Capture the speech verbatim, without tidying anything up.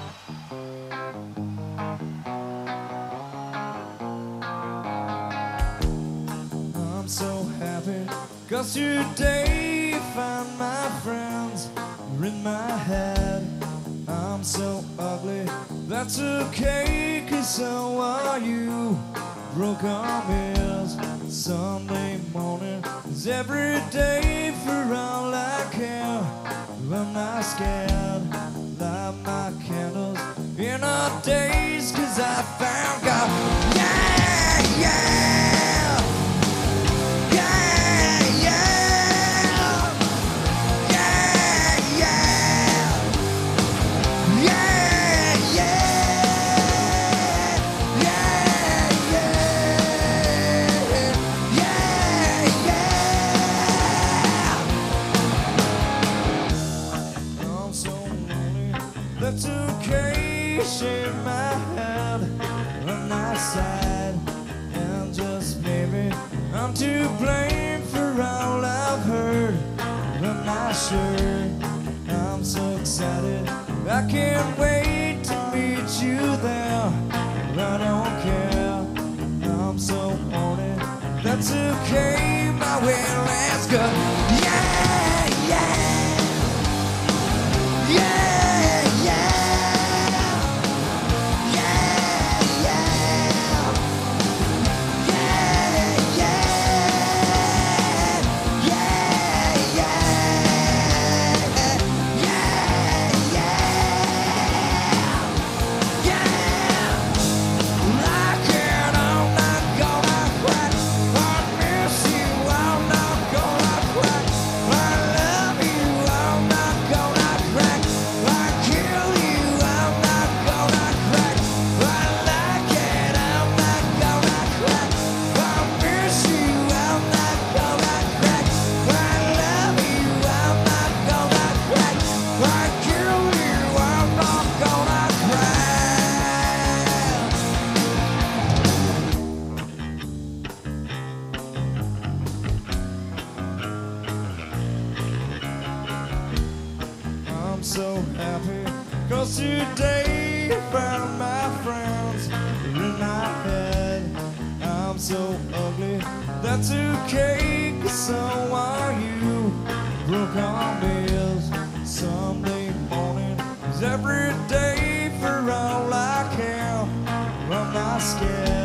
I'm so happy, cause today I found my friends are in my head. I'm so ugly, that's okay, cause so are you. Broken wheels, Sunday morning is every day for all I care. I'm not scared, light my candles in our days, cause I found God. Yeah, yeah, yeah, yeah, yeah, yeah, yeah, yeah, yeah, yeah, yeah. I'm so lonely, that's okay. Shake my head on my side, and just maybe I'm to blame for all I've heard. I'm not sure. I'm so excited, I can't wait to meet you there. I don't care, I'm so horny, that's okay, my way, let's go. Yeah, yeah, yeah. I'm so happy, cause today I found my friends are in my head. I'm so ugly, that's okay, cause so are you. Broken wheels, Sunday morning is every day for all I care. I'm not scared.